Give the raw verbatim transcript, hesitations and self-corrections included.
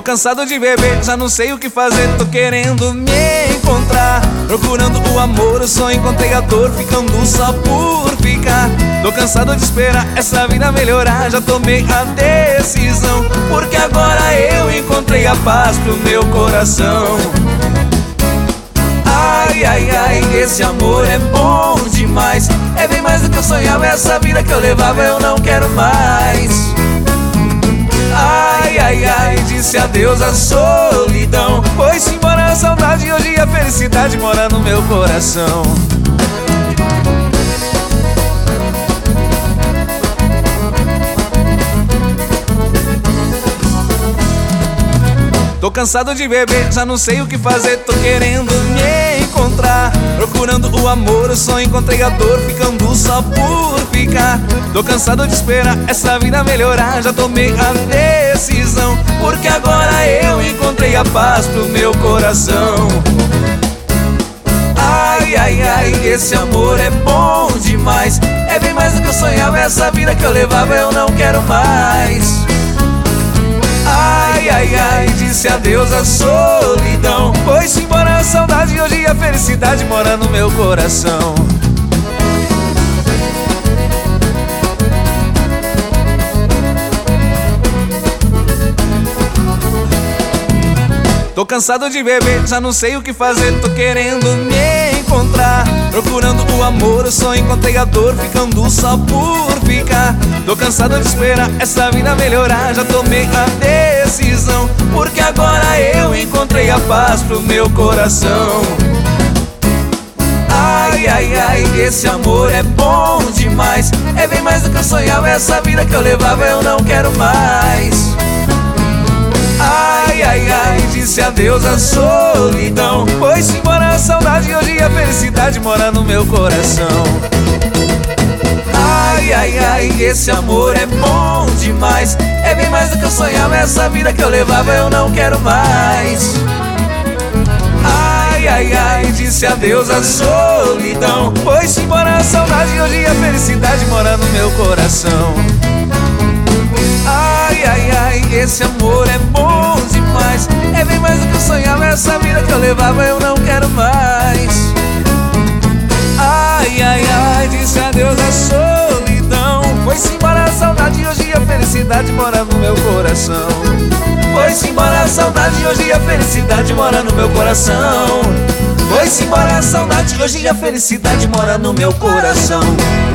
cansado de beber, já não sei o que fazer, tô querendo me encontrar. Procurando o amor, eu só encontrei a dor, ficando só por ficar. Tô cansado de esperar essa vida melhorar, já tomei a decisão, porque agora eu encontrei a paz pro meu coração. Ai, ai, ai, esse amor é bom demais. É bem mais do que eu sonhava, essa vida que eu levava eu não quero mais. Ai, ai, ai, disse adeus à solidão. Foi-se embora a saudade, hoje a felicidade mora no meu coração. Tô cansado de beber, já não sei o que fazer, tô querendo me encontrar. Procurando o amor, eu só encontrei a dor, ficando só por ficar. Tô cansado de esperar essa vida melhorar, já tomei a decisão, porque agora eu encontrei a paz pro meu coração. Ai, ai, ai, esse amor é bom demais. É bem mais do que eu sonhava, essa vida que eu levava eu não quero mais. Ai, ai, ai, disse adeus à solidão. Foi-se embora a saudade, hoje a felicidade mora no meu coração. Tô cansado de beber, já não sei o que fazer, tô querendo me encontrar. Procurando o amor, eu só encontrei a dor, ficando só por ficar. Tô cansado de esperar essa vida melhorar, já tomei a decisão, porque agora eu encontrei a paz pro meu coração. Ai, ai, ai, esse amor é bom demais. É bem mais do que eu sonhava, essa vida que eu levava eu não quero mais. Ai, ai, ai, disse adeus à solidão. Foi-se embora a saudade, hoje a felicidade mora no meu coração. Ai, ai, ai, esse amor é bom demais. É bem mais do que eu sonhava, essa vida que eu levava eu não quero mais. Ai, ai, ai, disse adeus à solidão. Foi-se embora a saudade, hoje a felicidade mora no meu coração. Ai, ai, ai, esse amor é bom demais. É bem mais do que eu sonhava, essa vida que eu levava eu não quero mais. Ai, ai, ai, disse adeus à solidão. Foi-se embora a saudade, hoje a felicidade mora no meu coração. Foi-se embora a saudade, hoje a felicidade mora no meu coração. Foi-se embora a saudade, hoje a felicidade mora no meu coração.